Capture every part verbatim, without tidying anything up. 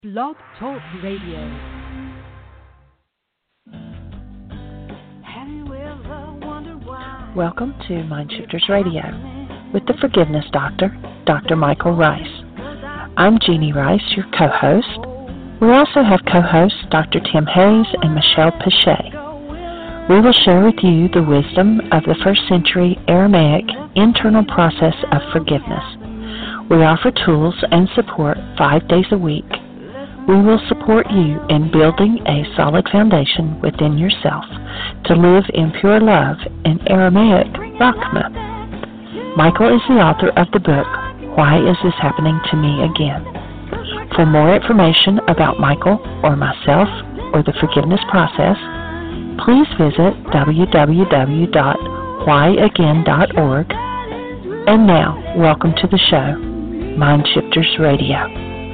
Blog Talk Radio. Welcome to Mindshifters Radio with the Forgiveness Doctor, Doctor Michael Ryce. I'm Jeannie Ryce, your co-host. We also have co-hosts Doctor Tim Hayes and Michelle Pichet. We will share with you the wisdom of the first century Aramaic internal process of forgiveness. We offer tools and support five days a week. We will support you in building a solid foundation within yourself to live in pure love in Aramaic Rachma. Michael is the author of the book, Why Is This Happening to Me Again? For more information about Michael or myself or the forgiveness process, please visit w w w dot why again dot org. And now, welcome to the show, Mindshifters Radio.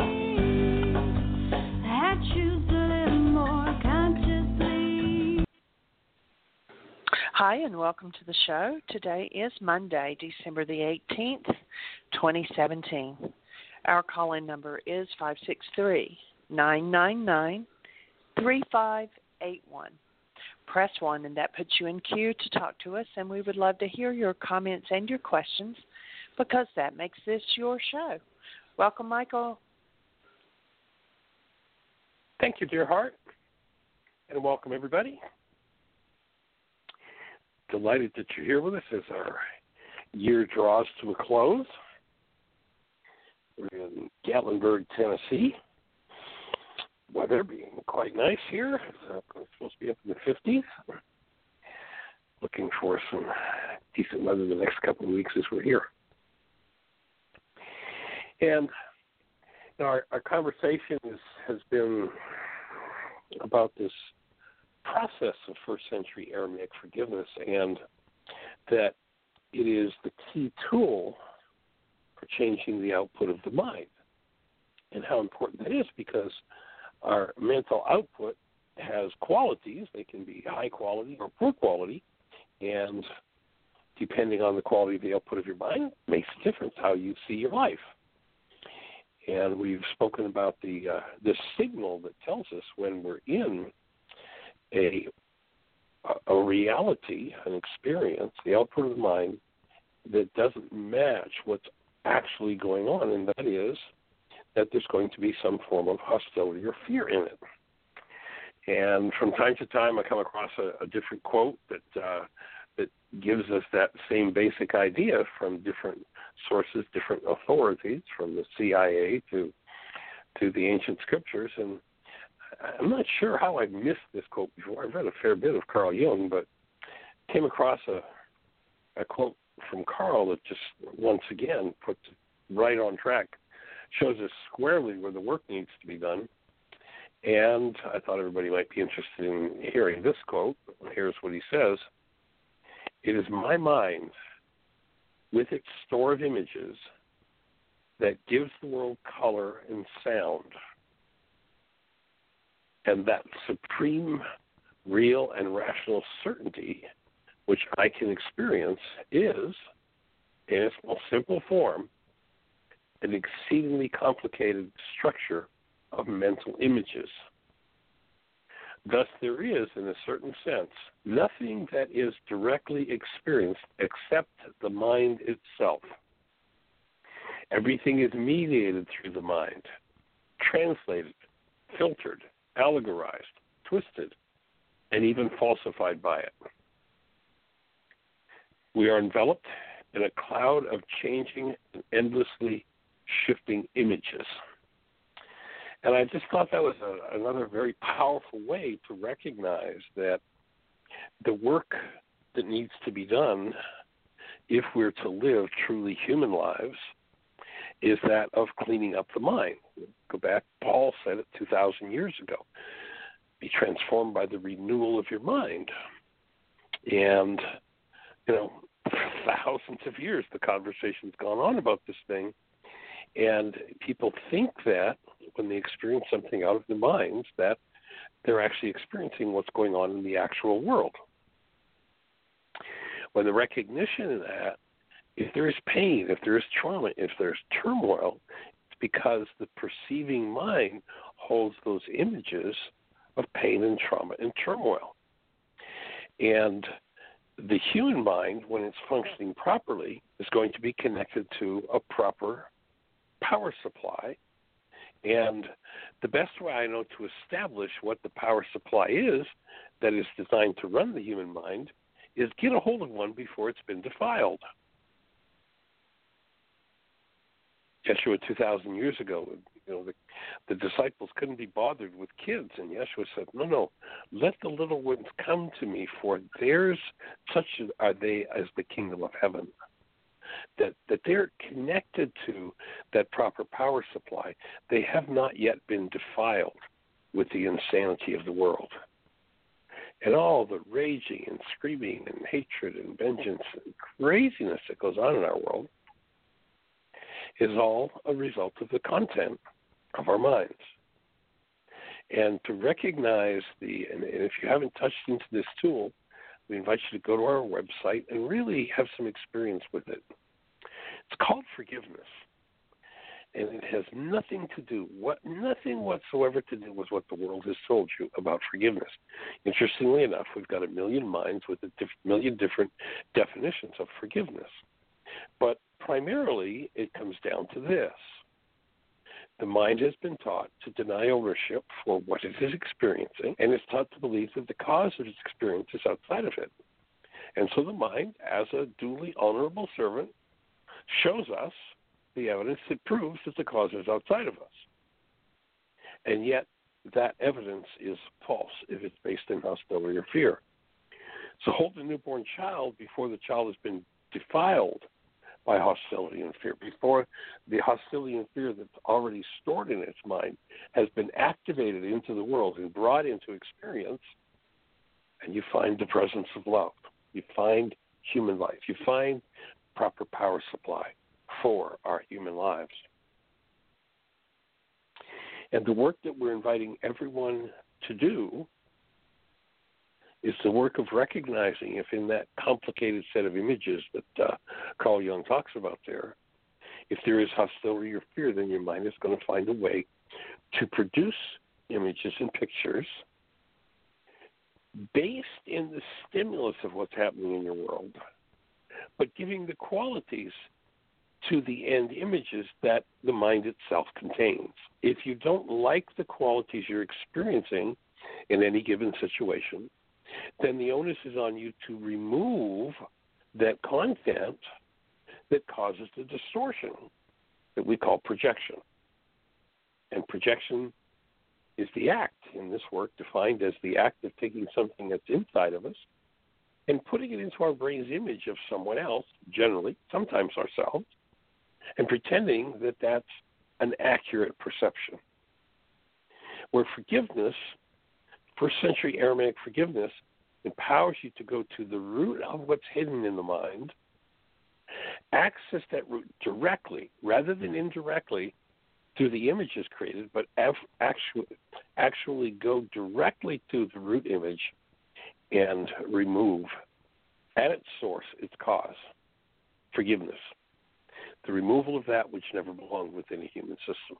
Hi, and welcome to the show. Today is Monday, December the eighteenth, twenty seventeen. Our call-in number is five six three, nine nine nine, three five eight one. Press one, and that puts you in queue to talk to us, and we would love to hear your comments and your questions because that makes this your show. Welcome, Michael. Thank you, dear heart, and welcome, everybody. Delighted that you're here with us as our year draws to a close. We're in Gatlinburg, Tennessee. Weather being quite nice here. It's supposed to be up in the fifties. Looking for some decent weather the next couple of weeks as we're here. And you know, our, our conversation is, has been about this process of first century Aramaic forgiveness, and that it is the key tool for changing the output of the mind, and how important that is because our mental output has qualities. They can be high quality or poor quality, and depending on the quality of the output of your mind makes a difference how you see your life. And we've spoken about the uh, the signal that tells us when we're in A, a reality, an experience, the output of the mind that doesn't match what's actually going on, and that is that there's going to be some form of hostility or fear in it. And from time to time, I come across a, a different quote that uh, that gives us that same basic idea from different sources, different authorities, from the C I A to to the ancient scriptures, and I'm not sure how I've missed this quote before. I've read a fair bit of Carl Jung, but came across a, a quote from Carl that just once again puts it right on track, shows us squarely where the work needs to be done. And I thought everybody might be interested in hearing this quote. Here's what he says. It is my mind, with its store of images, that gives the world color and sound. And that supreme, real, and rational certainty, which I can experience, is, in its most simple form, an exceedingly complicated structure of mental images. Thus, there is, in a certain sense, nothing that is directly experienced except the mind itself. Everything is mediated through the mind, translated, filtered, allegorized, twisted, and even falsified by it. We are enveloped in a cloud of changing and endlessly shifting images. And I just thought that was a, another very powerful way to recognize that the work that needs to be done if we're to live truly human lives is that of cleaning up the mind. Go back, Paul said it two thousand years ago. Be transformed by the renewal of your mind. And, you know, for thousands of years the conversation's gone on about this thing. And people think that when they experience something out of their minds that they're actually experiencing what's going on in the actual world. When the recognition of that, if there is pain, if there is trauma, if there's turmoil, it's because the perceiving mind holds those images of pain and trauma and turmoil. And the human mind, when it's functioning properly, is going to be connected to a proper power supply. And the best way I know to establish what the power supply is that is designed to run the human mind is get a hold of one before it's been defiled. Yeshua two thousand years ago, you know, the, the disciples couldn't be bothered with kids, and Yeshua said, no, no, let the little ones come to me, for theirs such are they as the kingdom of heaven. That, that they're connected to that proper power supply. They have not yet been defiled with the insanity of the world. And all the raging and screaming and hatred and vengeance and craziness that goes on in our world is all a result of the content of our minds. And to recognize the, and, and if you haven't touched into this tool, we invite you to go to our website and really have some experience with it. It's called forgiveness. And it has nothing to do, what, nothing whatsoever to do with what the world has told you about forgiveness. Interestingly enough, we've got a million minds with a diff- million different definitions of forgiveness. But primarily, it comes down to this. The mind has been taught to deny ownership for what it is experiencing, and it's taught to believe that the cause of its experience is outside of it. And so the mind, as a duly honorable servant, shows us the evidence that proves that the cause is outside of us. And yet, that evidence is false if it's based in hostility or fear. So hold a newborn child before the child has been defiled by hostility and fear, before the hostility and fear that's already stored in its mind has been activated into the world and brought into experience, and you find the presence of love. You find human life. You find proper power supply for our human lives. And the work that we're inviting everyone to do is the work of recognizing if in that complicated set of images that uh, Carl Jung talks about there, if there is hostility or fear, then your mind is going to find a way to produce images and pictures based in the stimulus of what's happening in your world, but giving the qualities to the end images that the mind itself contains. If you don't like the qualities you're experiencing in any given situation, then the onus is on you to remove that content that causes the distortion that we call projection. And projection is the act in this work defined as the act of taking something that's inside of us and putting it into our brain's image of someone else, generally, sometimes ourselves, and pretending that that's an accurate perception. Where forgiveness, first century Aramaic forgiveness, empowers you to go to the root of what's hidden in the mind, access that root directly rather than indirectly through the images created, but actually, actually go directly to the root image and remove at its source its cause, forgiveness, the removal of that which never belonged within a human system.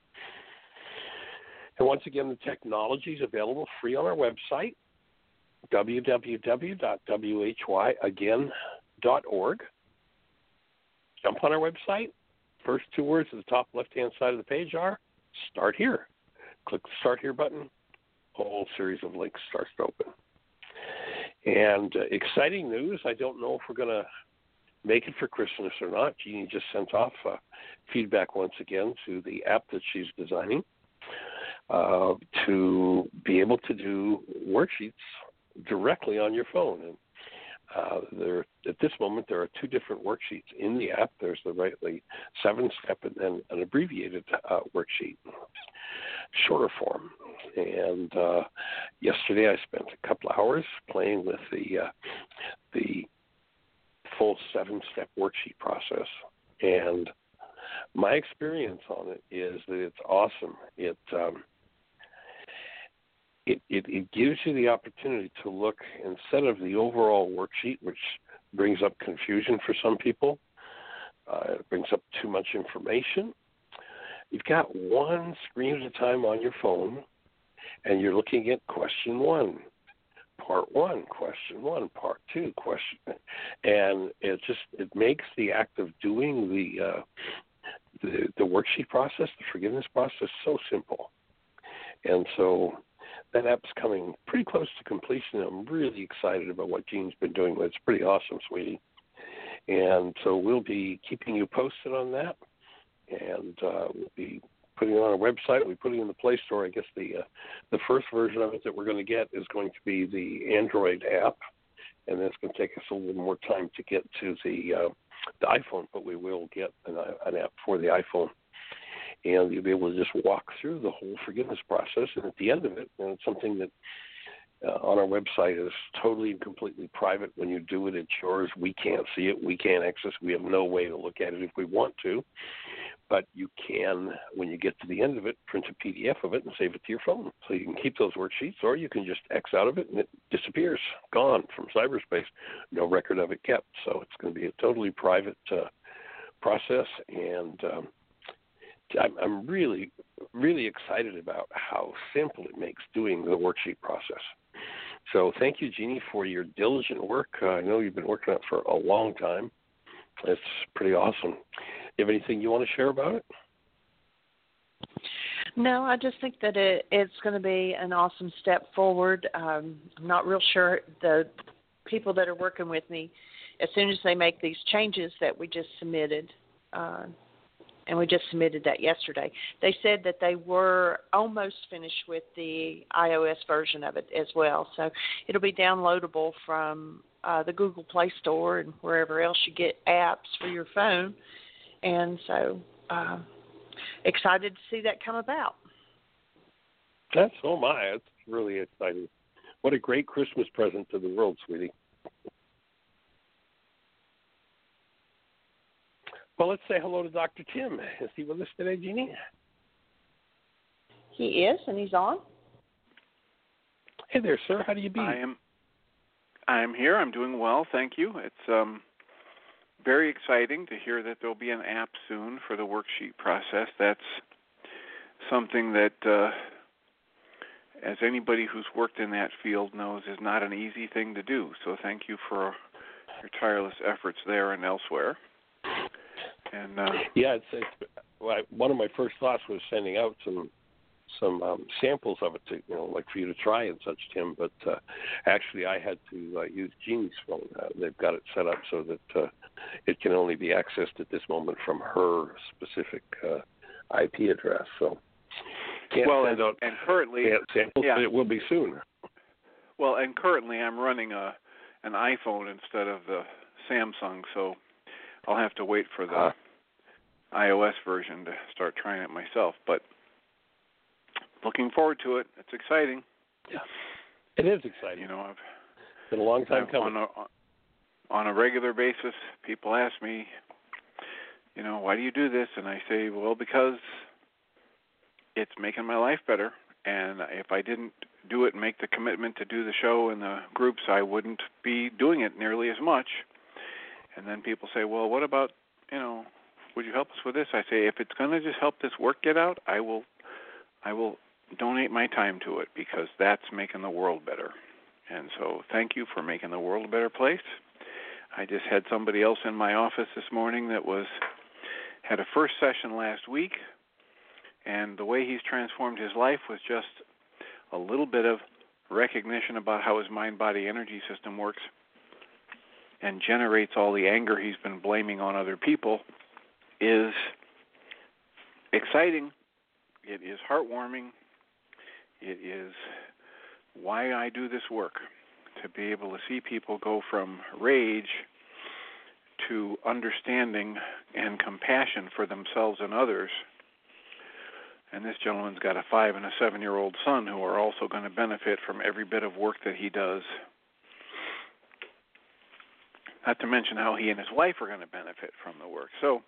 And once again, the technology is available free on our website, w w w dot w h y again dot org. Jump on our website. First two words at the top left-hand side of the page are Start Here. Click the Start Here button. A whole series of links starts to open. And uh, exciting news. I don't know if we're going to make it for Christmas or not. Jeannie just sent off uh, feedback once again to the app that she's designing uh, to be able to do worksheets directly on your phone. And uh, there, at this moment, there are two different worksheets in the app. There's the rightly seven-step and then an abbreviated uh, worksheet, shorter form. And uh, yesterday I spent a couple hours playing with the uh, the full seven-step worksheet process. And my experience on it is that it's awesome. It um, It, it, it gives you the opportunity to look, instead of the overall worksheet, which brings up confusion for some people, uh, it brings up too much information, you've got one screen at a time on your phone, and you're looking at question one, part one, question one, part two, question, and it just it makes the act of doing the uh, the, the worksheet process, the forgiveness process, so simple. And so that app's coming pretty close to completion. I'm really excited about what Jean's been doing. It's pretty awesome, sweetie. And so we'll be keeping you posted on that, and uh, we'll be putting it on our website. We put it in the Play Store. I guess the uh, the first version of it that we're going to get is going to be the Android app, and then it's going to take us a little more time to get to the uh, the iPhone, but we will get an, an app for the iPhone. And you'll be able to just walk through the whole forgiveness process, and at the end of it, and it's something that uh, on our website is totally and completely private. When you do it, it's yours. We can't see it. We can't access it. We have no way to look at it if we want to. But you can, when you get to the end of it, print a P D F of it and save it to your phone. So you can keep those worksheets, or you can just X out of it and it disappears, gone from cyberspace. No record of it kept. So it's going to be a totally private uh, process, and um, I'm, I'm really, really excited about how simple it makes doing the worksheet process. So thank you, Jeannie, for your diligent work. Uh, I know you've been working on it for a long time. It's pretty awesome. You have anything you want to share about it? No, I just think that it, it's going to be an awesome step forward. Um, I'm not real sure the people that are working with me, as soon as they make these changes that we just submitted, uh, and we just submitted that yesterday, they said that they were almost finished with the iOS version of it as well. So it'll be downloadable from uh, the Google Play Store and wherever else you get apps for your phone. And so uh, excited to see that come about. That's so am I. It's really exciting. What a great Christmas present to the world, sweetie. Well, let's say hello to Doctor Tim. Is he with us today, Jeannie? He is, and he's on. Hey there, sir. How do you be? I am. I'm here. I'm doing well, thank you. It's um, very exciting to hear that there'll be an app soon for the worksheet process. That's something that, uh, as anybody who's worked in that field knows, is not an easy thing to do. So thank you for your tireless efforts there and elsewhere. And uh, yeah, it's, it's well, I, one of my first thoughts was sending out some some um, samples of it to, you know, like for you to try and such, Tim. But uh, actually, I had to uh, use Jean's phone. Uh, they've got it set up so that uh, it can only be accessed at this moment from her specific uh, I P address. So can't well, send and, out and currently, samples, yeah. but it will be soon. Well, and currently, I'm running a an iPhone instead of the Samsung, so I'll have to wait for the uh, iOS version to start trying it myself. But looking forward to it. It's exciting. Yeah, it is exciting. You know, I've been a long time I've, coming. On a, on a regular basis, people ask me, you know, why do you do this? And I say, well, because it's making my life better. And if I didn't do it and make the commitment to do the show and the groups, I wouldn't be doing it nearly as much. And then people say, well, what about, you know, would you help us with this? I say, if it's going to just help this work get out, I will I will donate my time to it, because that's making the world better. And so thank you for making the world a better place. I just had somebody else in my office this morning that was had a first session last week, and the way he's transformed his life was just a little bit of recognition about how his mind-body energy system works and generates all the anger he's been blaming on other people is exciting. It is heartwarming. It is why I do this work, to be able to see people go from rage to understanding and compassion for themselves and others. And this gentleman's got a five and a seven-year-old son who are also going to benefit from every bit of work that he does. Not to mention how he and his wife are going to benefit from the work. So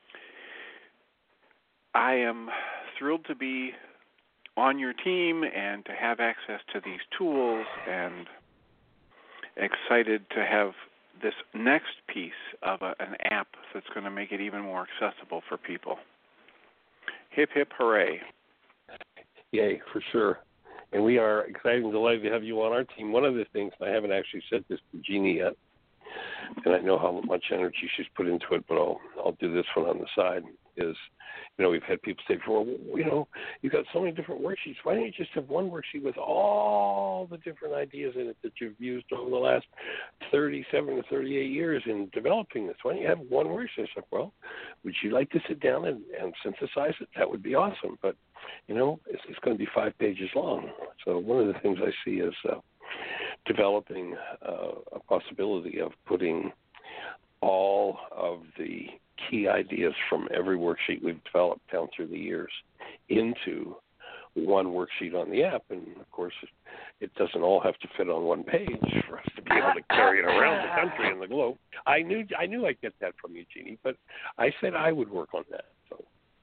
I am thrilled to be on your team and to have access to these tools, and excited to have this next piece of a, an app that's going to make it even more accessible for people. Hip, hip, hooray. Yay, for sure. And we are excited and delighted to have you on our team. One of the things, I haven't actually said this to Jeannie yet, and I know how much energy she's put into it, but I'll, I'll do this one on the side, is, you know, we've had people say before, well, you know, you've got so many different worksheets. Why don't you just have one worksheet with all the different ideas in it that you've used over the last thirty-seven to thirty-eight years in developing this? Why don't you have one worksheet? It's like, well, would you like to sit down and, and synthesize it? That would be awesome. But, you know, it's, it's going to be five pages long. So one of the things I see is uh, developing uh, a possibility of putting all of the key ideas from every worksheet we've developed down through the years into one worksheet on the app. And, of course, it doesn't all have to fit on one page for us to be able to carry it around the country and the globe. I knew I knew I'd get that from you, Jeannie, but I said I would work on that. So.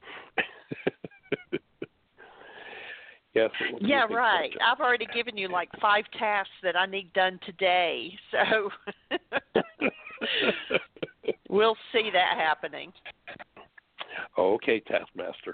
Yes, yeah, right. Project. I've already given you like five tasks that I need done today, so we'll see that happening. Okay, Taskmaster.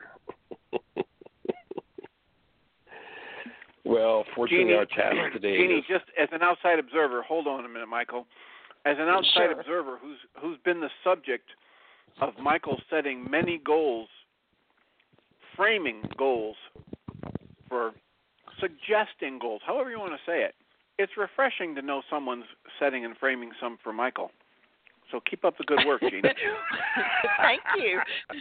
Well, fortunately, Jeannie, our task today Jeannie, is... just as an outside observer, hold on a minute, Michael. As an outside sure. observer who's who's been the subject of Michael setting many goals, framing goals, for suggesting goals, however you want to say it, it's refreshing to know someone's setting and framing some for Michael. So keep up the good work, Jeannie. Thank you.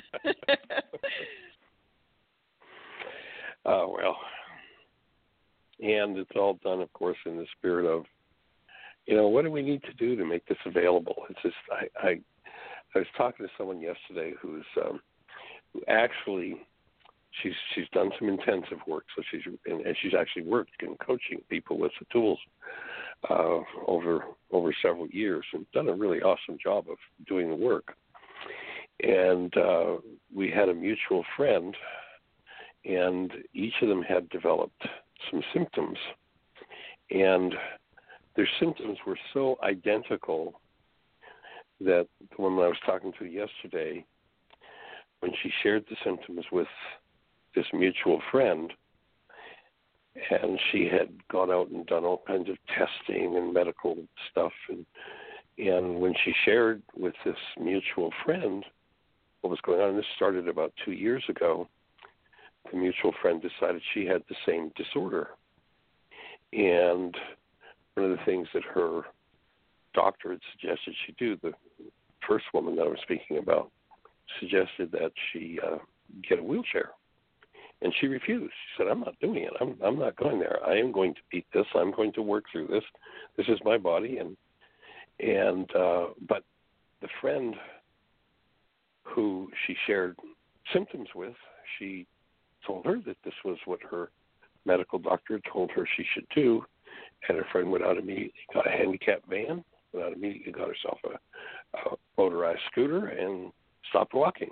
Oh, well. And it's all done, of course, in the spirit of, you know, what do we need to do to make this available? It's just, I, I, I was talking to someone yesterday who's, um, who actually, she's she's done some intensive work, so she's and, and she's actually worked in coaching people with the tools uh, over over several years and done a really awesome job of doing the work. And uh, we had a mutual friend, and each of them had developed some symptoms, and their symptoms were so identical that the woman I was talking to yesterday, when she shared the symptoms with this mutual friend, and she had gone out and done all kinds of testing and medical stuff, and and when she shared with this mutual friend what was going on, and this started about two years ago, the mutual friend decided she had the same disorder. And one of the things that her doctor had suggested she do, the first woman that I was speaking about, suggested that she uh, get a wheelchair. And she refused. She said, I'm not doing it. I'm I'm not going there. I am going to beat this. I'm going to work through this. This is my body. And and uh, but the friend who she shared symptoms with, she told her that this was what her medical doctor told her she should do. And her friend went out immediately, got a handicap van, went out immediately, got herself a, a motorized scooter, and stopped walking.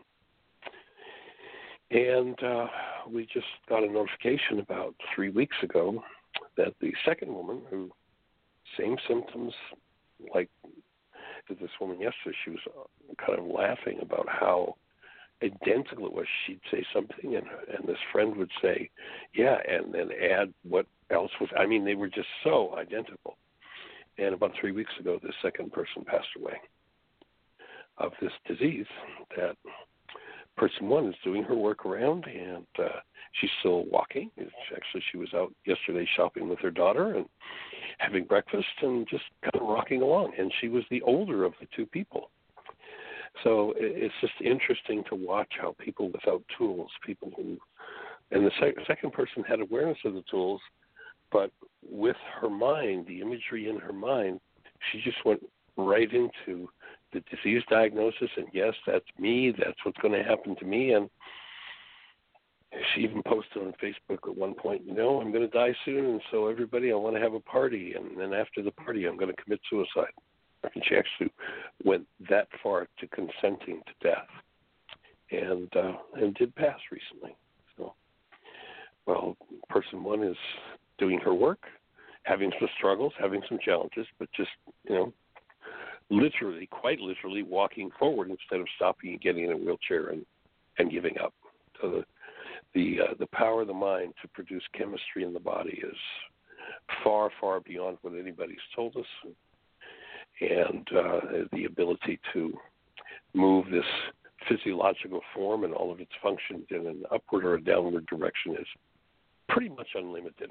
And uh, we just got a notification about three weeks ago that the second woman, who same symptoms like this woman yesterday, she was kind of laughing about how identical it was. She'd say something, and and this friend would say, yeah, and then add what else was. I mean, they were just so identical. And about three weeks ago, the second person passed away of this disease. That person one is doing her work around, and uh, she's still walking. It's actually, she was out yesterday shopping with her daughter and having breakfast and just kind of rocking along. And she was the older of the two people. So it's just interesting to watch how people without tools, people who, and the sec- second person had awareness of the tools, but with her mind, the imagery in her mind, she just went right into the disease diagnosis, and yes, that's me, that's what's going to happen to me. And she even posted on Facebook at one point, you know, I'm going to die soon, and so everybody, I want to have a party, and then after the party, I'm going to commit suicide. And she actually went that far to consenting to death, and uh, and did pass recently. So, well, person one is doing her work, having some struggles, having some challenges, but just, you know, literally, quite literally walking forward instead of stopping and getting in a wheelchair and, and giving up. So the, the uh, the power of the mind to produce chemistry in the body is far, far beyond what anybody's told us. And uh, the ability to move this physiological form and all of its functions in an upward or a downward direction is pretty much unlimited.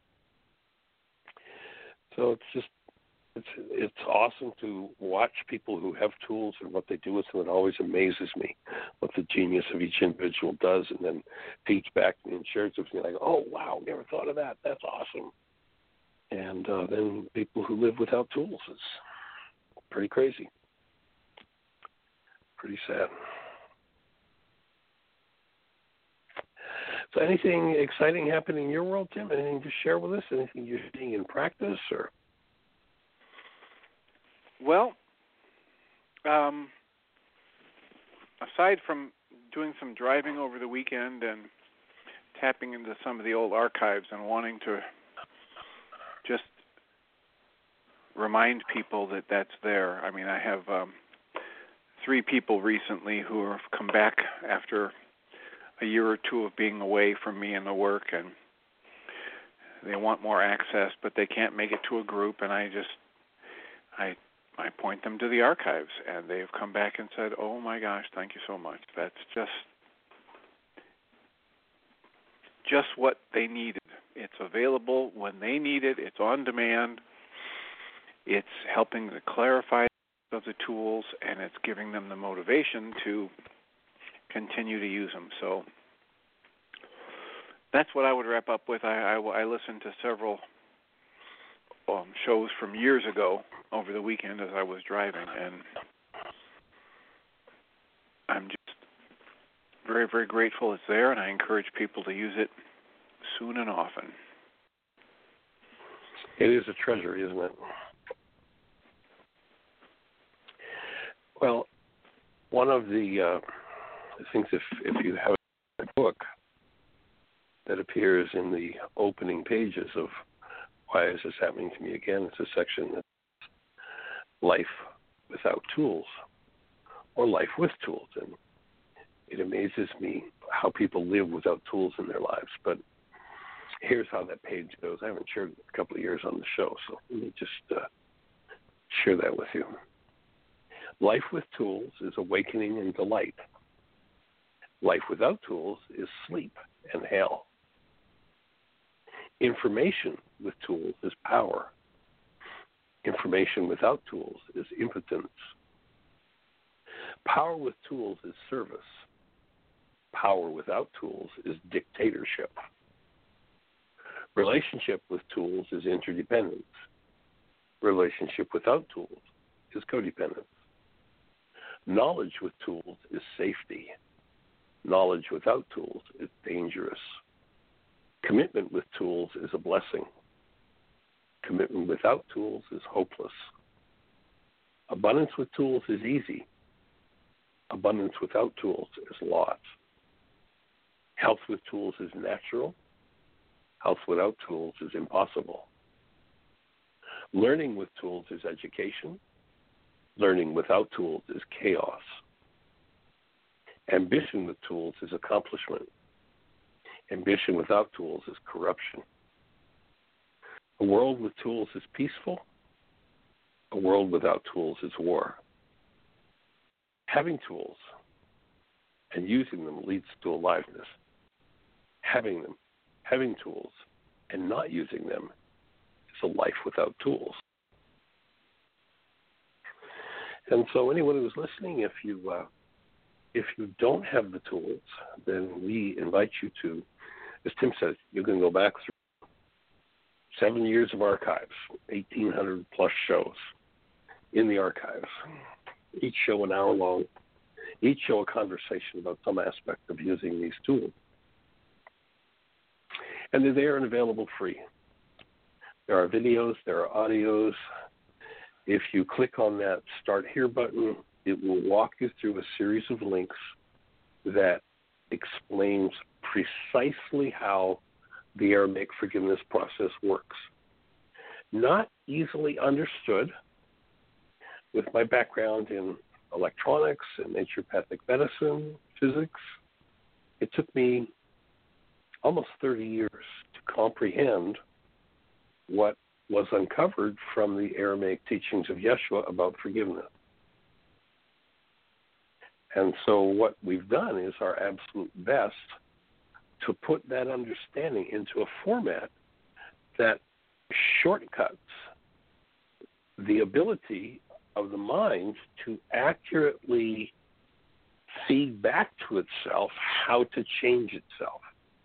So it's just, it's it's awesome to watch people who have tools and what they do with them. It always amazes me what the genius of each individual does, and then feeds back and shares with me like, oh, wow, never thought of that. That's awesome. And uh, then people who live without tools, it's pretty crazy. Pretty sad. So anything exciting happening in your world, Tim? Anything to share with us? Anything you're seeing in practice? Or Well, um, aside from doing some driving over the weekend and tapping into some of the old archives and wanting to just remind people that that's there. I mean, I have um, three people recently who have come back after a year or two of being away from me and the work, and they want more access, but they can't make it to a group, and I just, I I point them to the archives, and they've come back and said, oh my gosh, thank you so much. That's just, just what they needed. It's available when they need it. It's on demand. It's helping to clarify of the tools, and it's giving them the motivation to continue to use them. So that's what I would wrap up with. I, I, I listened to several um, shows from years ago over the weekend as I was driving, and I'm just very, very grateful it's there, and I encourage people to use it soon and often. It is a treasure, isn't it? Well, one of the uh, things, if if you have a book that appears in the opening pages of Why Is This Happening to Me Again, it's a section that's Life Without Tools, or Life with Tools. And it amazes me how people live without tools in their lives. But here's how that page goes. I haven't shared it in a couple of years on the show, so let me just uh, share that with you. Life with tools is awakening and delight. Life without tools is sleep and hell. Information with tools is power. Information without tools is impotence. Power with tools is service. Power without tools is dictatorship. Relationship with tools is interdependence. Relationship without tools is codependence. Knowledge with tools is safety. Knowledge without tools is dangerous. Commitment with tools is a blessing. Commitment without tools is hopeless. Abundance with tools is easy. Abundance without tools is loss. Health with tools is natural. Health without tools is impossible. Learning with tools is education. Learning without tools is chaos. Ambition with tools is accomplishment. Ambition without tools is corruption. A world with tools is peaceful. A world without tools is war. Having tools and using them leads to aliveness. Having them, having tools and not using them is a life without tools. And so anyone who's listening, if you uh, if you don't have the tools, then we invite you to, as Tim says, you can go back through seven years of archives, eighteen hundred plus shows in the archives, each show an hour long, each show a conversation about some aspect of using these tools. And they're there and available free. There are videos, there are audios. If you click on that Start Here button, it will walk you through a series of links that explains precisely how the Aramaic forgiveness process works. Not easily understood. With my background in electronics and naturopathic medicine, physics, it took me almost thirty years to comprehend what was uncovered from the Aramaic teachings of Yeshua about forgiveness. And so what we've done is our absolute best to put that understanding into a format that shortcuts the ability of the mind to accurately feed back to itself how to change itself.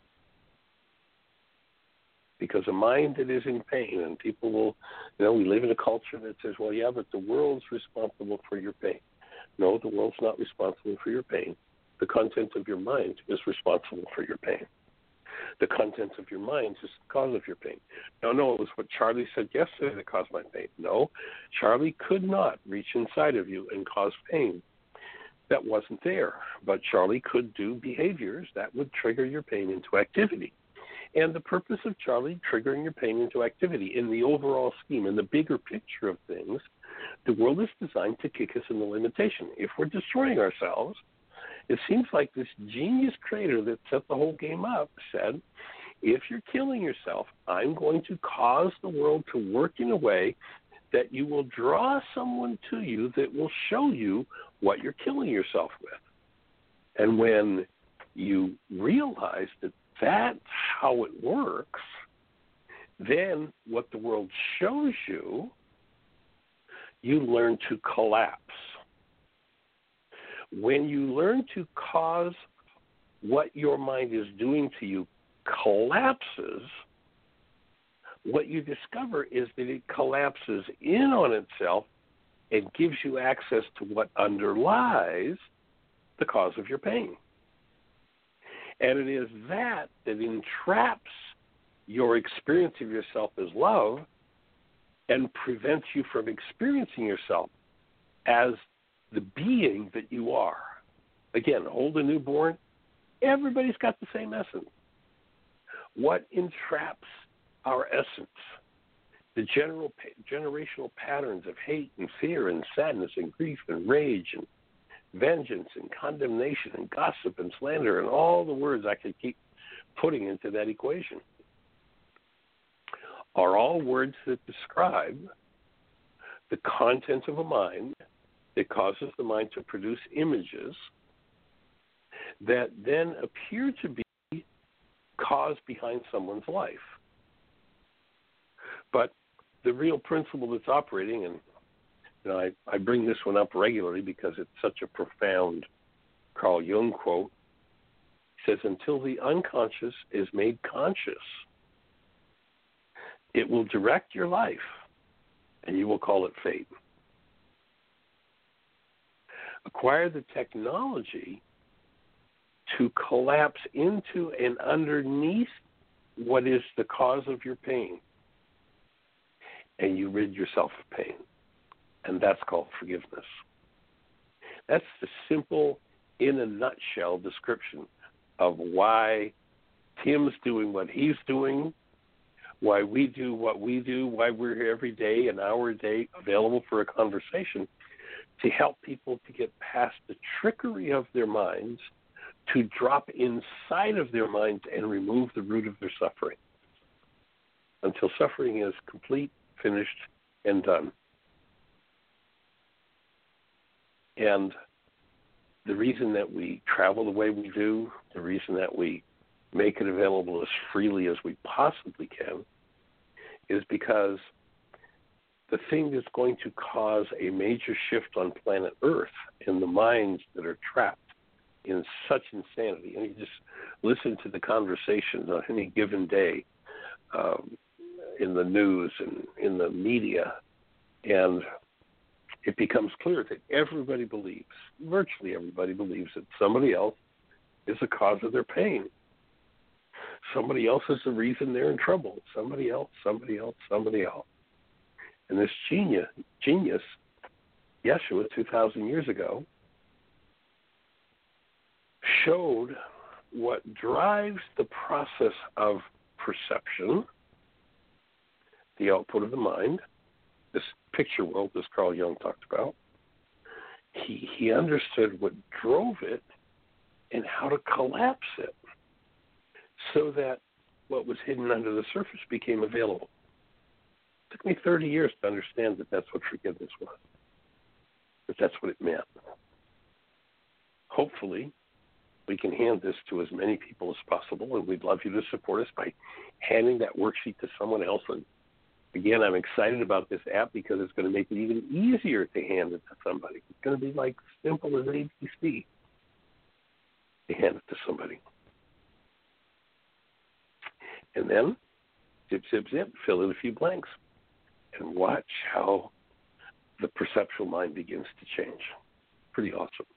Because a mind that is in pain, and people will, you know, we live in a culture that says, well, yeah, but the world's responsible for your pain. No, the world's not responsible for your pain. The content of your mind is responsible for your pain. The content of your mind is the cause of your pain. No, no, it was what Charlie said yesterday that caused my pain. No, Charlie could not reach inside of you and cause pain. That wasn't there. But Charlie could do behaviors that would trigger your pain into activity. And the purpose of Charlie triggering your pain into activity in the overall scheme, in the bigger picture of things, the world is designed to kick us in the limitation. If we're destroying ourselves, it seems like this genius creator that set the whole game up said, if you're killing yourself, I'm going to cause the world to work in a way that you will draw someone to you that will show you what you're killing yourself with. And when you realize that that's how it works, then what the world shows you, you learn to collapse. When you learn to cause what your mind is doing to you collapses, what you discover is that it collapses in on itself and gives you access to what underlies the cause of your pain. And it is that that entraps your experience of yourself as love and prevents you from experiencing yourself as the being that you are. Again, hold a newborn, everybody's got the same essence. What entraps our essence? The general generational patterns of hate and fear and sadness and grief and rage and vengeance and condemnation and gossip and slander and all the words I could keep putting into that equation are all words that describe the content of a mind that causes the mind to produce images that then appear to be cause behind someone's life. But the real principle that's operating, and you know, I, I bring this one up regularly because it's such a profound Carl Jung quote. He says, until the unconscious is made conscious, it will direct your life, and you will call it fate. Acquire the technology to collapse into and underneath what is the cause of your pain, and you rid yourself of pain. And that's called forgiveness. That's the simple, in a nutshell, description of why Tim's doing what he's doing, why we do what we do, why we're here every day, an hour a day, available for a conversation, to help people to get past the trickery of their minds, to drop inside of their minds and remove the root of their suffering until suffering is complete, finished, and done. And the reason that we travel the way we do, the reason that we make it available as freely as we possibly can, is because the thing that's going to cause a major shift on planet Earth in the minds that are trapped in such insanity, and you just listen to the conversations on any given day um, in the news and in the media, and it becomes clear that everybody believes, virtually everybody believes, that somebody else is the cause of their pain. Somebody else is the reason they're in trouble. Somebody else, somebody else, somebody else. And this genius, genius, Yeshua, two thousand years ago, showed what drives the process of perception, the output of the mind, this picture world this Carl Jung talked about. He, he understood what drove it and how to collapse it. so that what was hidden under the surface became available. It took me thirty years to understand that that's what forgiveness was, that that's what it meant. Hopefully, we can hand this to as many people as possible, and we'd love you to support us by handing that worksheet to someone else. And again, I'm excited about this app because it's going to make it even easier to hand it to somebody. It's going to be like simple as A B C to hand it to somebody. And then, zip, zip, zip, fill in a few blanks and watch how the perceptual mind begins to change. Pretty awesome.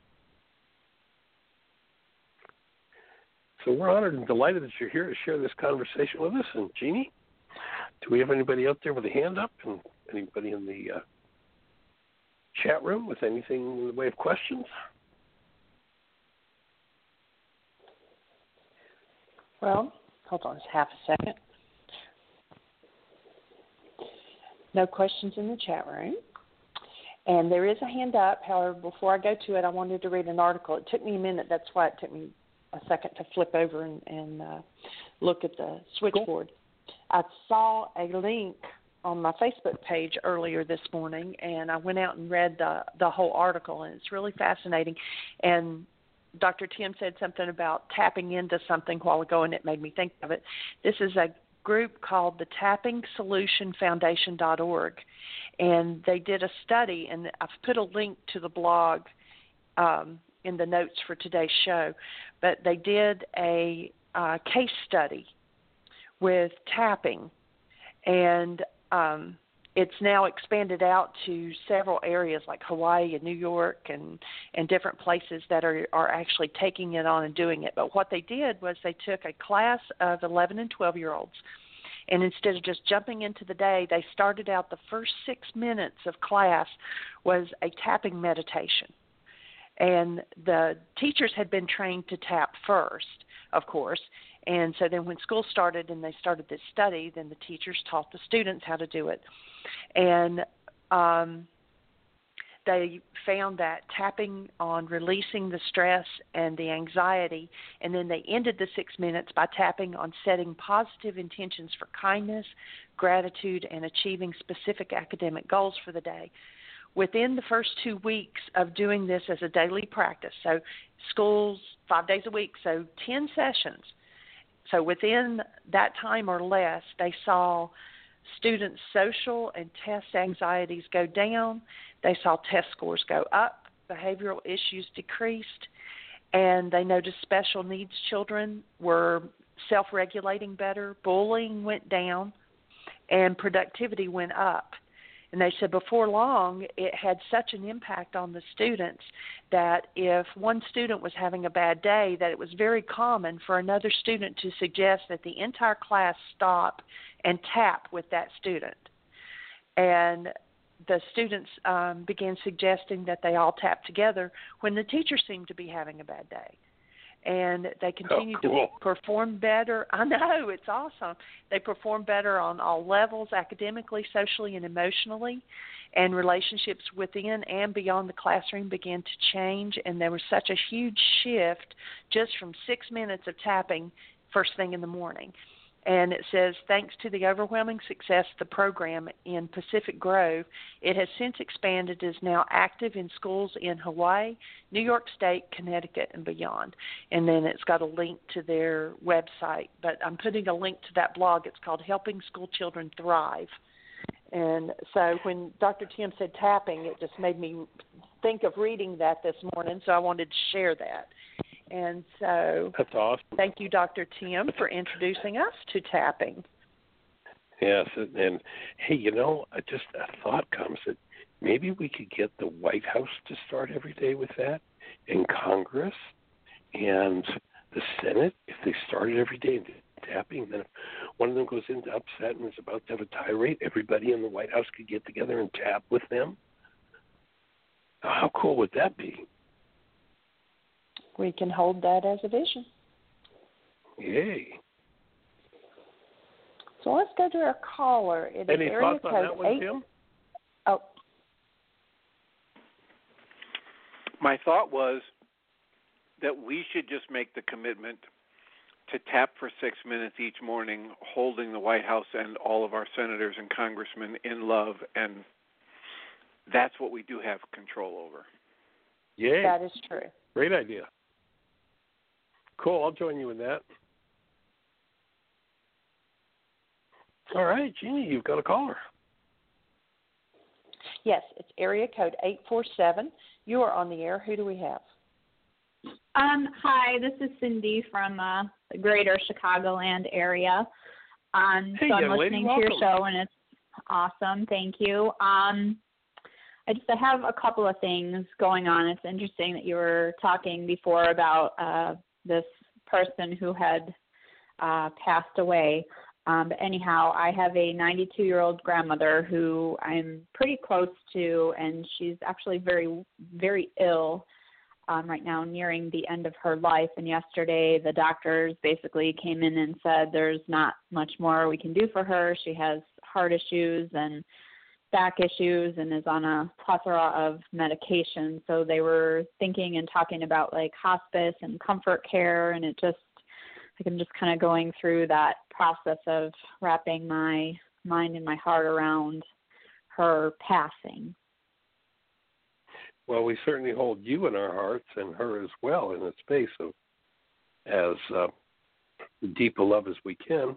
So we're honored and delighted that you're here to share this conversation with us. And Jeannie, do we have anybody out there with a hand up and anybody in the uh, chat room with anything in the way of questions? Well, hold on just half a second. No questions in the chat room. And there is a hand up. However, before I go to it, I wanted to read an article. It took me a minute. That's why it took me a second to flip over and, and uh, look at the switchboard. Cool. I saw a link on my Facebook page earlier this morning, and I went out and read the, the whole article, and it's really fascinating. And Doctor Tim said something about tapping into something a while ago, and it made me think of it. This is a group called the Tapping Solution Foundation dot org, and they did a study, and I've put a link to the blog um, in the notes for today's show, but they did a uh, case study with tapping, and um, it's now expanded out to several areas like Hawaii and New York and, and different places that are, are actually taking it on and doing it. But what they did was they took a class of eleven and twelve-year-olds, and instead of just jumping into the day, they started out the first six minutes of class was a tapping meditation. And the teachers had been trained to tap first, of course. And so then when school started and they started this study, then the teachers taught the students how to do it. And um, they found that tapping on releasing the stress and the anxiety, and then they ended the six minutes by tapping on setting positive intentions for kindness, gratitude, and achieving specific academic goals for the day. Within the first two weeks of doing this as a daily practice, so schools five days a week, so ten sessions, so within that time or less, they saw students' social and test anxieties go down. They saw test scores go up, behavioral issues decreased, and they noticed special needs children were self-regulating better, bullying went down, and productivity went up. And they said before long, it had such an impact on the students that if one student was having a bad day, that it was very common for another student to suggest that the entire class stop and tap with that student. And the students um, began suggesting that they all tap together when the teacher seemed to be having a bad day. And they continue oh, cool. to perform better. I know, it's awesome. They perform better on all levels, academically, socially, and emotionally. And relationships within and beyond the classroom began to change. And there was such a huge shift just from six minutes of tapping first thing in the morning. And it says, thanks to the overwhelming success of the program in Pacific Grove, it has since expanded, is now active in schools in Hawaii, New York State, Connecticut, and beyond. And then it's got a link to their website. But I'm putting a link to that blog. It's called Helping School Children Thrive. And so when Doctor Tim said tapping, it just made me think of reading that this morning, so I wanted to share that. And so that's awesome. Thank you, Doctor Tim, for introducing us to tapping. Yes, and, and hey, you know, just a thought comes that maybe we could get the White House to start every day with that, and Congress and the Senate, if they started every day tapping, then if one of them goes into upset and is about to have a tirade, everybody in the White House could get together and tap with them. How cool would that be? We can hold that as a vision. Yay. So let's go to our caller. It Any is area thoughts on code that one, eight. Tim? Oh. My thought was that we should just make the commitment to tap for six minutes each morning, holding the White House and all of our senators and congressmen in love, and that's what we do have control over. Yay. That is true. Great idea. Cool. I'll join you in that. All right, Jeannie, you've got a caller. Yes, it's area code eight four seven. You are on the air. Who do we have? Um, hi, this is Cindy from uh, the greater Chicagoland area. Um, Hey, so I'm young lady, listening to your welcome. show, and it's awesome. Thank you. Um, I just I have a couple of things going on. It's interesting that you were talking before about uh, this person who had uh, passed away. Um, but anyhow, I have a ninety-two-year-old grandmother who I'm pretty close to, and she's actually very, very ill um, right now, nearing the end of her life. And yesterday, the doctors basically came in and said there's not much more we can do for her. She has heart issues and back issues and is on a plethora of medication. So they were thinking and talking about like hospice and comfort care, and it just, like I'm just kind of going through that process of wrapping my mind and my heart around her passing. Well, we certainly hold you in our hearts and her as well in a space of as uh, deep a love as we can.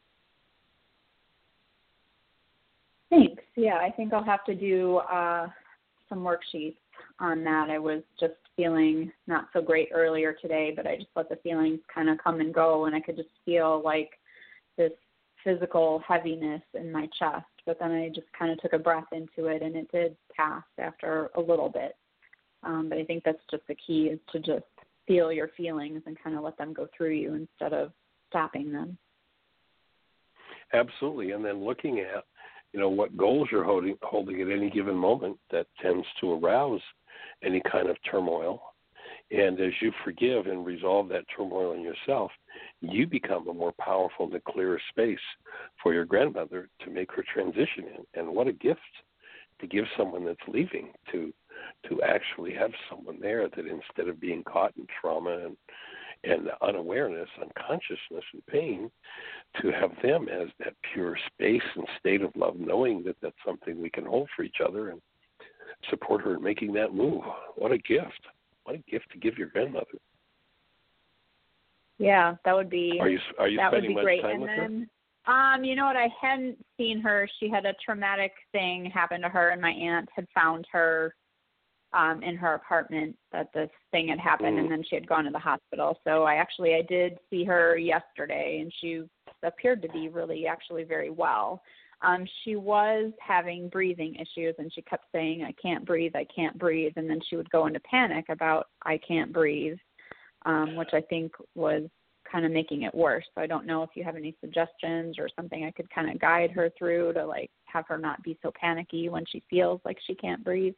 Thanks. Yeah, I think I'll have to do uh, some worksheets on that. I was just feeling not so great earlier today, but I just let the feelings kind of come and go, and I could just feel like this physical heaviness in my chest. But then I just kind of took a breath into it, and it did pass after a little bit. Um, but I think that's just the key, is to just feel your feelings and kind of let them go through you instead of stopping them. Absolutely. And then looking at, you know, what goals you're holding, holding at any given moment that tends to arouse any kind of turmoil. And as you forgive and resolve that turmoil in yourself, you become a more powerful and clearer space for your grandmother to make her transition in. And what a gift to give someone that's leaving, to to actually have someone there that instead of being caught in trauma and, and unawareness, unconsciousness, and pain, to have them as that pure space and state of love, knowing that that's something we can hold for each other and support her in making that move. What a gift. What a gift to give your grandmother. Yeah, that would be. Are you are you that would spending be much great. time And with then, her? um, you know what? I hadn't seen her. She had a traumatic thing happen to her, and my aunt had found her um, in her apartment that this thing had happened, Mm. and then she had gone to the hospital. So I actually I did see her yesterday, and she appeared to be really actually very well. Um, she was having breathing issues, and she kept saying, I can't breathe, I can't breathe. And then she would go into panic about, I can't breathe, um, which I think was kind of making it worse. So I don't know if you have any suggestions or something I could kind of guide her through to, like, have her not be so panicky when she feels like she can't breathe.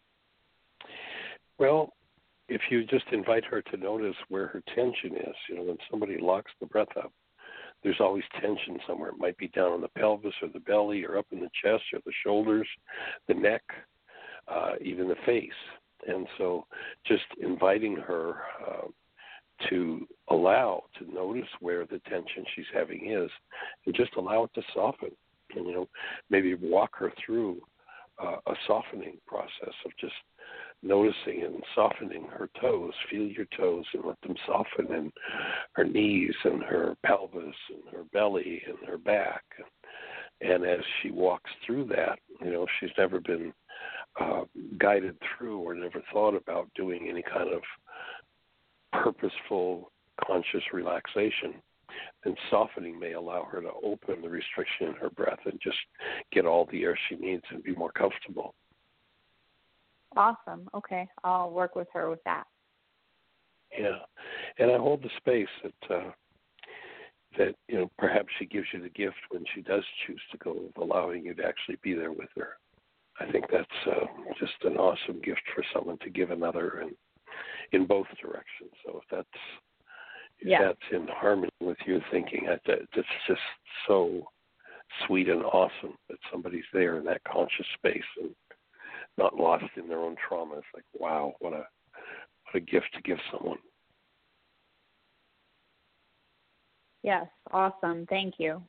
Well, if you just invite her to notice where her tension is, you know, when somebody locks the breath up, there's always tension somewhere. It might be down on the pelvis or the belly or up in the chest or the shoulders, the neck, uh, even the face. And so just inviting her uh, to allow, to notice where the tension she's having is, and just allow it to soften. And, you know, maybe walk her through uh, a softening process of just noticing and softening her toes. Feel your toes and let them soften, and her knees and her pelvis and her belly and her back. And as she walks through that, you know, she's never been uh, guided through or never thought about doing any kind of purposeful, conscious relaxation, then softening may allow her to open the restriction in her breath and just get all the air she needs and be more comfortable. Awesome. Okay. I'll work with her with that. Yeah. And I hold the space that, uh, that, you know, perhaps she gives you the gift when she does choose to go, of allowing you to actually be there with her. I think that's uh, just an awesome gift for someone to give another, and in both directions. So if that's if Yeah. that's in harmony with your thinking, that, that's just so sweet and awesome that somebody's there in that conscious space and not lost in their own trauma. It's like, wow, what a what a gift to give someone. Yes, awesome. Thank you.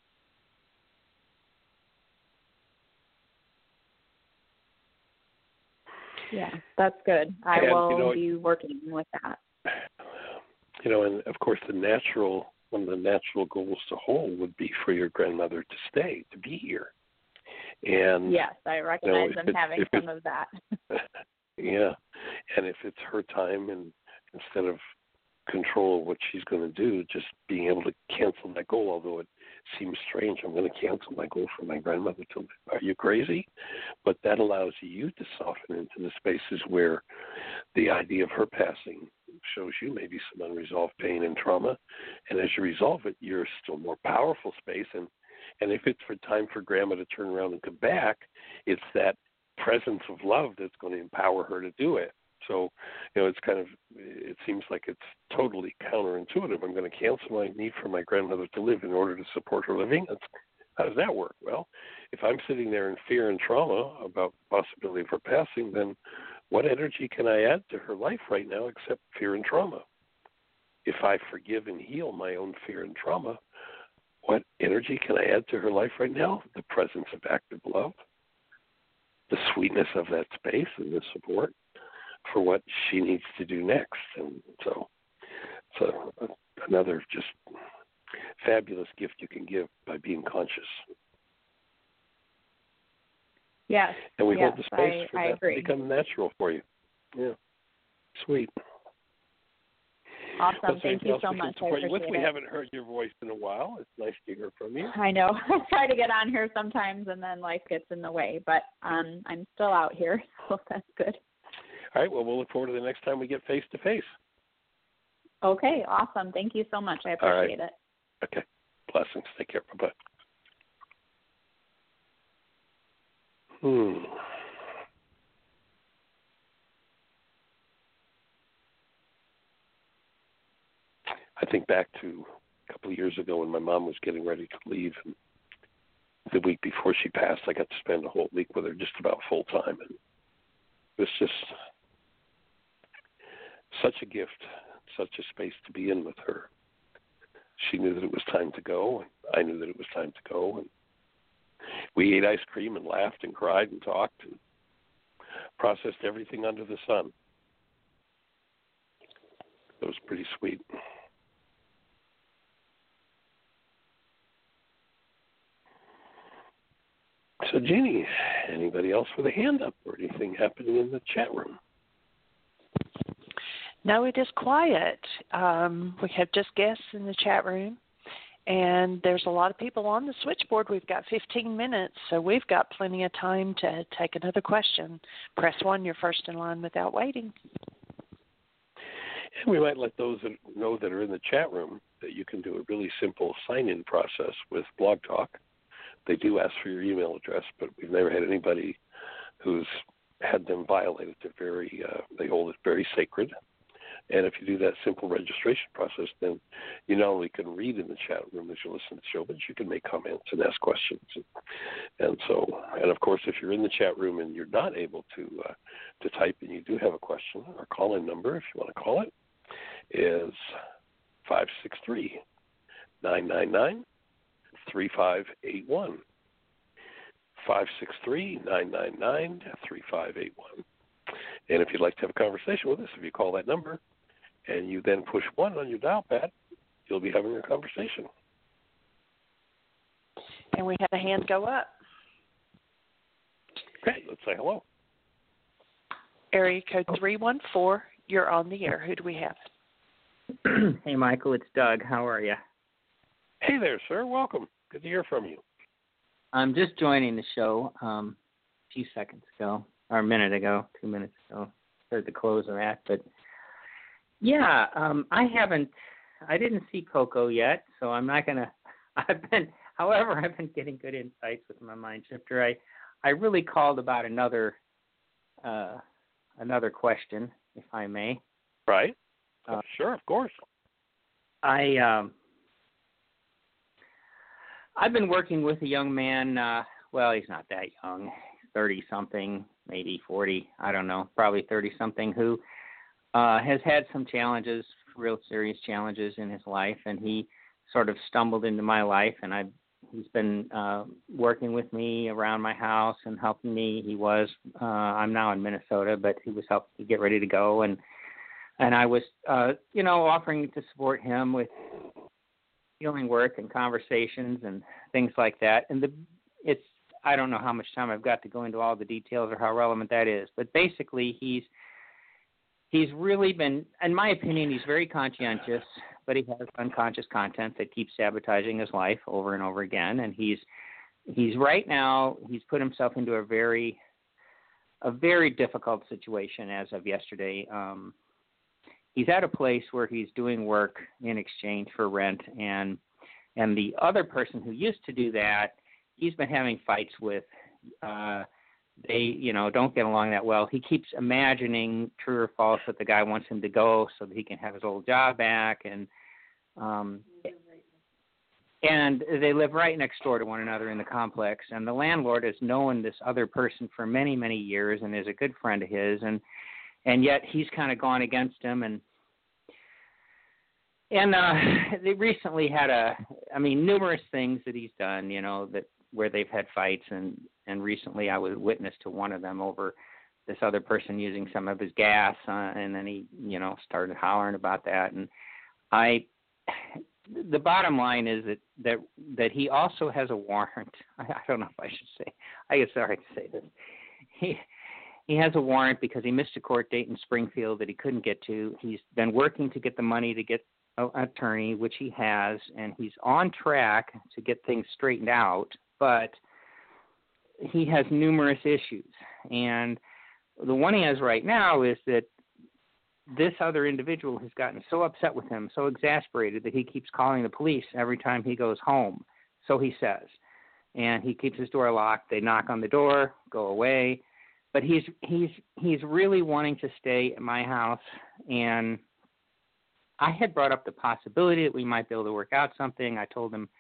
Yeah, that's good. I and, will you know, be working with that. You know, and of course, the natural one of the natural goals to hold would be for your grandmother to stay, to be here. And yes, I recognize you know, them having some of that. Yeah, and if it's her time, and instead of control of what she's going to do, just being able to cancel that goal, although it seems strange, I'm going to cancel my goal for my grandmother to live. Are you crazy? But that allows you to soften into the spaces where the idea of her passing shows you maybe some unresolved pain and trauma, and as you resolve it, you're still more powerful space. And and if it's for time for grandma to turn around and come back, it's that presence of love that's going to empower her to do it. So, you know, it's kind of, it seems like it's totally counterintuitive. I'm going to cancel my need for my grandmother to live in order to support her living. That's, how does that work? Well, if I'm sitting there in fear and trauma about the possibility of her passing, then what energy can I add to her life right now except fear and trauma? If I forgive and heal my own fear and trauma, what energy can I add to her life right now? The presence of active love, the sweetness of that space and the support for what she needs to do next. And so, so another just fabulous gift you can give by being conscious. Yes. And we yes, hold the space I, for I that agree. to become natural for you. Yeah. Sweet. Awesome. Thank you so we much. I appreciate appreciate We it. haven't heard your voice in a while. It's nice to hear from you. I know. I try to get on here sometimes, and then life gets in the way. But um, I'm still out here, so that's good. All right. Well, we'll look forward to the next time we get face to face. Okay. Awesome. Thank you so much. I appreciate right. it. Okay. Blessings. Take care. Bye-bye. Hmm. I think back to a couple of years ago when my mom was getting ready to leave, and the week before she passed, I got to spend a whole week with her just about full time, and it was just such a gift, such a space to be in with her. She knew that it was time to go, and I knew that it was time to go, and we ate ice cream and laughed and cried and talked and processed everything under the sun. It was pretty sweet. So, Jeannie, anybody else with a hand up or anything happening in the chat room? No, it is quiet. Um, we have just guests in the chat room, and there's a lot of people on the switchboard. We've got fifteen minutes, so we've got plenty of time to take another question. Press one, you're first in line without waiting. And we might let those that know that are in the chat room that you can do a really simple sign-in process with Blog Talk. They do ask for your email address, but we've never had anybody who's had them violated. They're very, uh, they hold it very sacred. And if you do that simple registration process, then you not only can read in the chat room as you listen to the show, but you can make comments and ask questions. And, and so, and of course, if you're in the chat room and you're not able to uh, to type and you do have a question, our call-in number, if you want to call it, is five six three, nine nine nine, three five eight one. five six three, nine nine nine, three five eight one. And if you'd like to have a conversation with us, if you call that number and you then push one on your dial pad, you'll be having a conversation. And we had a hand go up. Okay, let's say hello. Area code three one four, you're on the air. Who do we have? Hey, Michael, it's Doug. How are you? Hey there, sir. Welcome. Good to hear from you. I'm just joining the show um, a few seconds ago, or a minute ago, two minutes ago. Heard the closer at, but yeah, um, I haven't, I didn't see Coco yet, so I'm not gonna. I've been, however, I've been getting good insights with my mind shifter. I, I really called about another, uh, another question, if I may. Right. Uh, sure, of course. I. Um, I've been working with a young man, uh, well, he's not that young, thirty-something, maybe forty, I don't know, probably thirty-something, who uh, has had some challenges, real serious challenges in his life, and he sort of stumbled into my life, and I he's been uh, working with me around my house and helping me. He was uh, I'm now in Minnesota, but he was helping me get ready to go, and and I was uh, you know offering to support him with healing work and conversations and things like that. And the it's I don't know how much time I've got to go into all the details or how relevant that is, but basically he's he's really been, in my opinion, he's very conscientious, but he has unconscious content that keeps sabotaging his life over and over again. And he's he's right now he's put himself into a very a very difficult situation as of yesterday. Um, he's at a place where he's doing work in exchange for rent, and and the other person who used to do that, he's been having fights with. Uh, they, you know, don't get along that well. He keeps imagining, true or false, that the guy wants him to go so that he can have his old job back, and um, and they live right next door to one another in the complex. And the landlord has known this other person for many, many years and is a good friend of his, and and yet he's kind of gone against him. And and uh, they recently had a, I mean, numerous things that he's done, you know, that where they've had fights, and, and recently I was witness to one of them over this other person using some of his gas, uh, and then he, you know, started hollering about that. And I, the bottom line is that, that, that he also has a warrant. I, I don't know if I should say, I get sorry to say this. He, he has a warrant because he missed a court date in Springfield that he couldn't get to. He's been working to get the money to get an attorney, which he has, and he's on track to get things straightened out, but he has numerous issues. And the one he has right now is that this other individual has gotten so upset with him, so exasperated, that he keeps calling the police every time he goes home, so he says. And he keeps his door locked. They knock on the door, go away. But he's he's he's really wanting to stay at my house, and I had brought up the possibility that we might be able to work out something. I told him,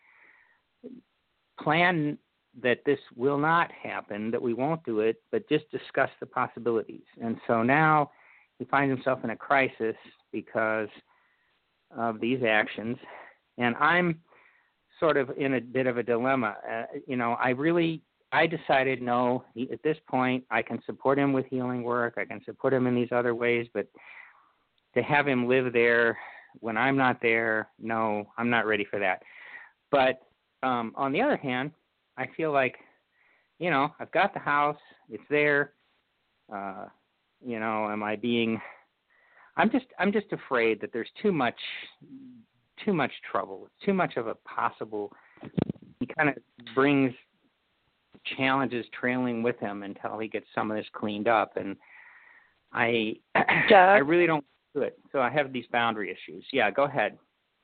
plan that this will not happen, that we won't do it, but just discuss the possibilities. And so now he finds himself in a crisis because of these actions, and I'm sort of in a bit of a dilemma. Uh, you know, I really, I decided, no, he, at this point, I can support him with healing work, I can support him in these other ways, but to have him live there when I'm not there, no, I'm not ready for that. But um, on the other hand, I feel like, you know, I've got the house, it's there. Uh, you know, am I being? I'm just, I'm just afraid that there's too much, too much trouble, too much of a possible. He kind of brings challenges trailing with him until he gets some of this cleaned up, and I, I really don't do it. So I have these boundary issues. Yeah, go ahead.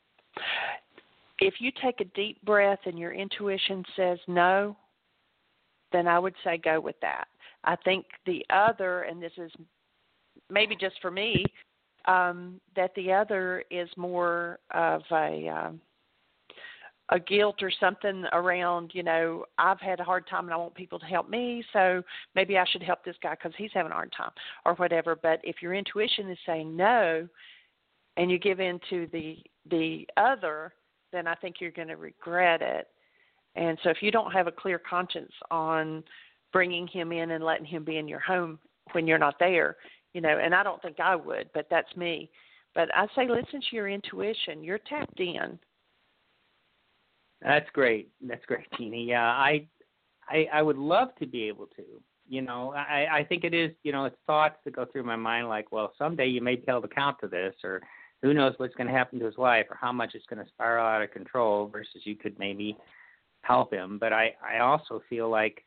If you take a deep breath and your intuition says no, then I would say go with that. I think the other, and this is maybe just for me, um, that the other is more of a um, a guilt or something around, you know, I've had a hard time and I want people to help me, so maybe I should help this guy because he's having a hard time or whatever. But if your intuition is saying no and you give in to the the other, then I think you're going to regret it. And so if you don't have a clear conscience on bringing him in and letting him be in your home when you're not there, you know, and I don't think I would, but that's me. But I say listen to your intuition. You're tapped in. That's great. That's great, Jeannie. Yeah, I, I, I would love to be able to. You know, I, I think it is. You know, it's thoughts that go through my mind like, well, someday you may be held account to this, or who knows what's going to happen to his life, or how much it's going to spiral out of control. Versus you could maybe help him. But I, I also feel like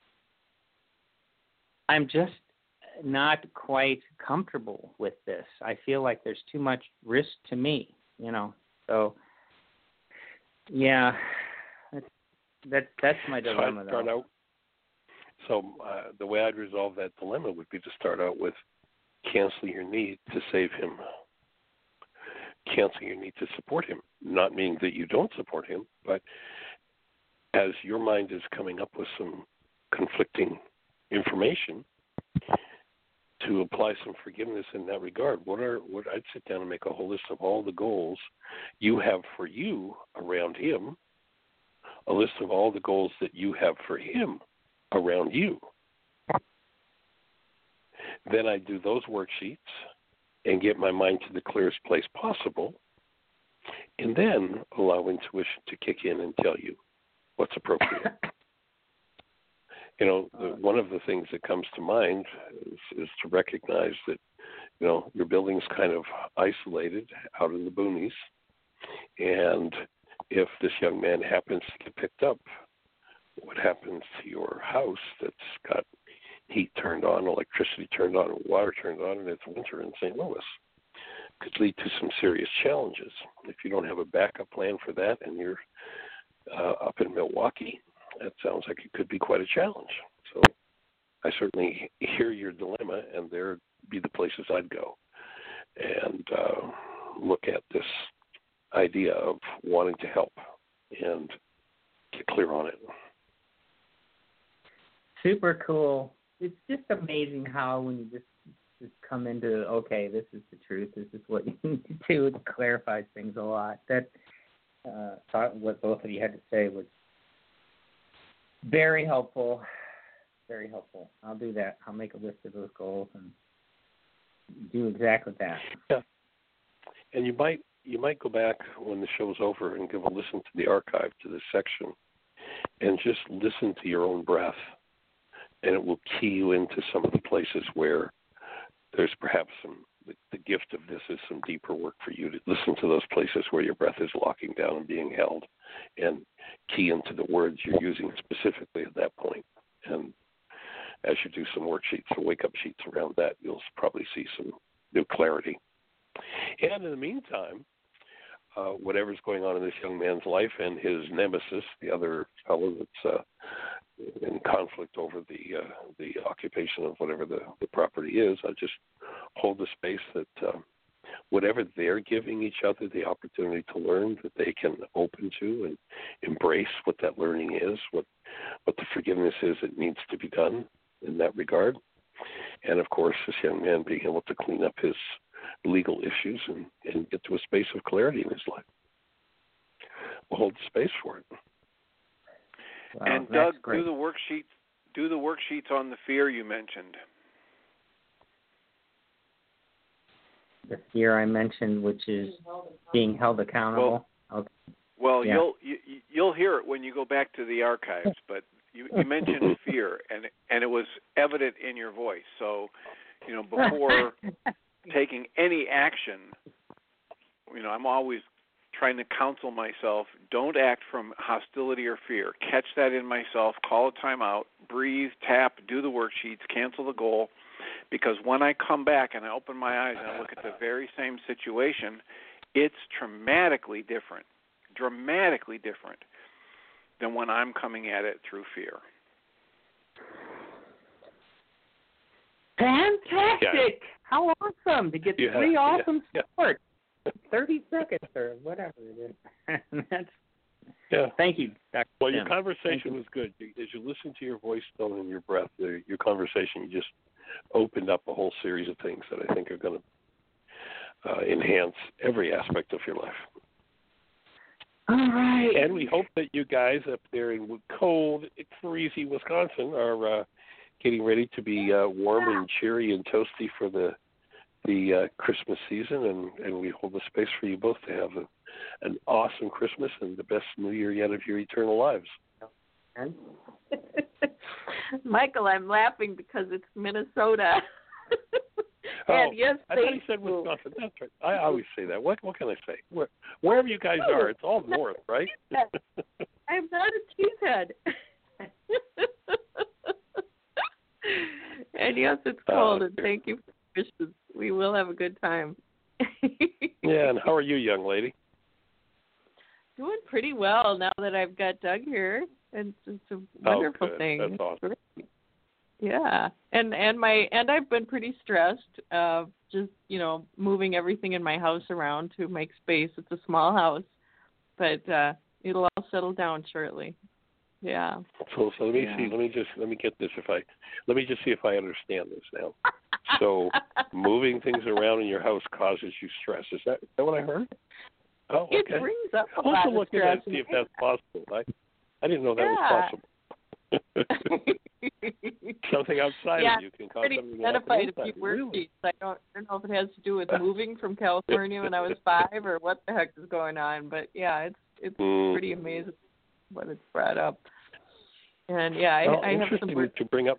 I'm just not quite comfortable with this. I feel like there's too much risk to me. You know, so. Yeah, that's, that, that's my dilemma, so though. Out, so uh, the way I'd resolve that dilemma would be to start out with cancel your need to save him. Cancel your need to support him, not meaning that you don't support him, but as your mind is coming up with some conflicting information, to apply some forgiveness in that regard. What are what I'd sit down and make a whole list of all the goals you have for you around him, a list of all the goals that you have for him around you. Then I do those worksheets and get my mind to the clearest place possible, and then allow intuition to kick in and tell you what's appropriate. You know, the, one of the things that comes to mind is, is to recognize that, you know, your building's kind of isolated out in the boonies, and if this young man happens to get picked up, what happens to your house that's got heat turned on, electricity turned on, water turned on, and it's winter in Saint Louis, could lead to some serious challenges. If you don't have a backup plan for that and you're uh, up in Milwaukee, that sounds like it could be quite a challenge. So I certainly hear your dilemma, and there'd be the places I'd go and uh, look at this idea of wanting to help and get clear on it. Super cool. It's just amazing how when you just just come into, okay, this is the truth, this is what you need to do, it clarifies things a lot. That uh, thought what both of you had to say was very helpful, very helpful. I'll do that. I'll make a list of those goals and do exactly that. Yeah. And you might you might go back when the show's over and give a listen to the archive to this section and just listen to your own breath. And it will key you into some of the places where there's perhaps some, the, the gift of this is some deeper work for you to listen to those places where your breath is locking down and being held, and key into the words you're using specifically at that point. And as you do some worksheets or wake-up sheets around that, you'll probably see some new clarity. And in the meantime, uh, whatever's going on in this young man's life and his nemesis, the other fellow that's uh, in conflict over the uh, the occupation of whatever the, the property is, I just hold the space that uh, whatever they're giving each other the opportunity to learn, that they can open to and embrace what that learning is, what what the forgiveness is that needs to be done in that regard. And, of course, this young man being able to clean up his legal issues and, and get to a space of clarity in his life. We'll hold the space for it. Wow, and Doug, do the worksheets. Do the worksheets on the fear you mentioned. The fear I mentioned, which is being held accountable. Well, okay. well yeah. you'll you, you'll hear it when you go back to the archives. But you, you mentioned fear, and and it was evident in your voice. So, you know, before taking any action, you know, I'm always trying to counsel myself, don't act from hostility or fear. Catch that in myself, call a timeout, breathe, tap, do the worksheets, cancel the goal, because when I come back and I open my eyes and I look at the very same situation, it's dramatically different, dramatically different than when I'm coming at it through fear. Fantastic! Yeah. How awesome to get Yeah, three awesome yeah, sports. thirty seconds or whatever it is. That's, yeah. Thank you, Doctor Well, Tim. your conversation you. was good. As you listen to your voice tone and your breath, the, your conversation, you just opened up a whole series of things that I think are going to uh, enhance every aspect of your life. All right. And we hope that you guys up there in cold, freezy Wisconsin are uh, getting ready to be uh, warm and cheery and toasty for the the uh, Christmas season, and, and we hold the space for you both to have a, an awesome Christmas and the best New Year yet of your eternal lives. Michael, I'm laughing because it's Minnesota. Oh, and yes, I thought he said Wisconsin. That's right. I always say that. What what can I say? Where, wherever you guys are, it's all north, right? I'm not a cheesehead. And yes, it's cold, uh, and thank you for the wishes. We will have a good time. Yeah, and how are you, young lady? Doing pretty well now that I've got Doug here. It's, it's a wonderful oh, thing. That's awesome. Yeah, and and my and I've been pretty stressed. Uh, just you know, moving everything in my house around to make space. It's a small house, but uh, it'll all settle down shortly. Yeah. So, so let me yeah. see. Let me just let me get this. If I let me just see if I understand this now. So moving things around in your house causes you stress. Is that, is that what I heard? Oh, okay. It brings up a I'll lot also of look stress. at that and see if that's possible. I, I didn't know that Yeah. was possible. Something outside yeah, of you can cause pretty something to happen identified a inside. few Really? worksheets. I don't, I don't know if it has to do with moving from California when I was five or what the heck is going on. But yeah, it's it's Mm. pretty amazing what it's brought up. And yeah, Well, I, I have interesting some work. that you bring up.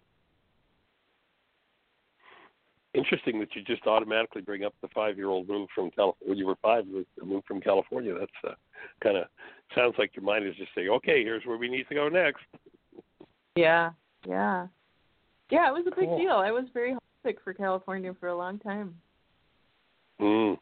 Interesting that you just automatically bring up the five-year-old move from California. When you were five, the move from California. That's uh, kind of sounds like your mind is just saying, "Okay, here's where we need to go next." Yeah, yeah, yeah. It was a big Cool. deal. I was very homesick for California for a long time. Mm.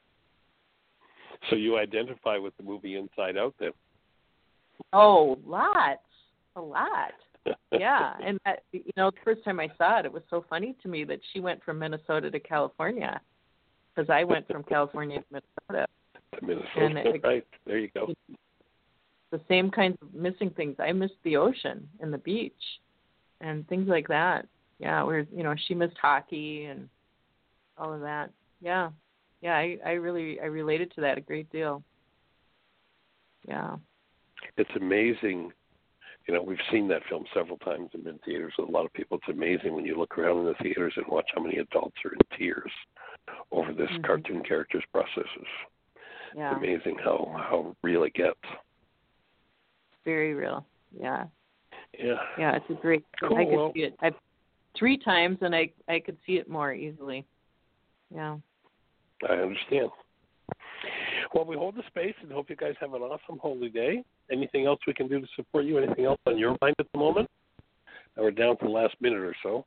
So you identify with the movie Inside Out, then? Oh, lots, a lot. Yeah, and that, you know, the first time I saw it, it was so funny to me that she went from Minnesota to California, because I went from California to Minnesota. To Minnesota, And it, right? There you go. The same kinds of missing things. I missed the ocean and the beach, and things like that. Yeah, where you know she missed hockey and all of that. Yeah, yeah. I, I really I related to that a great deal. Yeah. It's amazing. You know, we've seen that film several times in theaters with a lot of people. It's amazing when you look around in the theaters and watch how many adults are in tears over this Mm-hmm. cartoon character's processes. Yeah. It's amazing how, how real it gets. Very real. Yeah. Yeah. Yeah, it's a great. Cool. I could Well, see it I, three times, and I I could see it more easily. Yeah. I understand. Well, we hold the space and hope you guys have an awesome holy day. Anything else we can do to support you? Anything else on your mind at the moment? We're down to the last minute or so.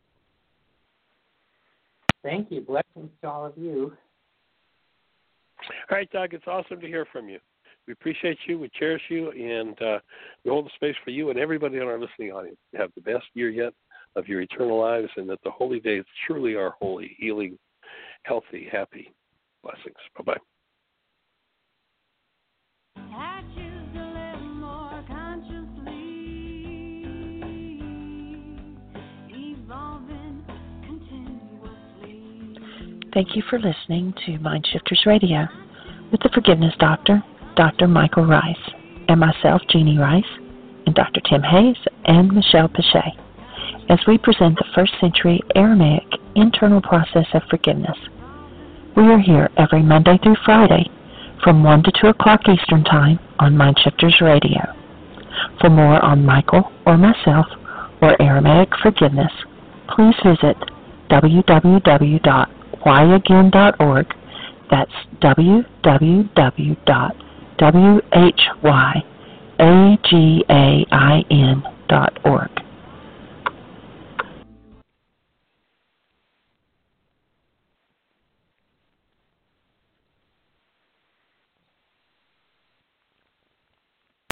Thank you. Blessings to all of you. All right, Doug, it's awesome to hear from you. We appreciate you, we cherish you, and uh, we hold the space for you and everybody on our listening audience to have the best year yet of your eternal lives, and that the holy days truly are holy, healing, healthy, happy. Blessings. Bye-bye. I choose to live more consciously, evolving continuously. Thank you for listening to Mind Shifters Radio with the Forgiveness Doctor, Doctor Michael Rice, and myself, Jeannie Rice, and Doctor Tim Hayes and Michelle Pichet, as we present the first century Aramaic internal process of forgiveness. We are here every Monday through Friday from one to two o'clock Eastern Time on Mind Shifters Radio. For more on Michael or myself or Aramaic forgiveness, please visit w w w dot why again dot org. That's w w w dot whyagain dot org.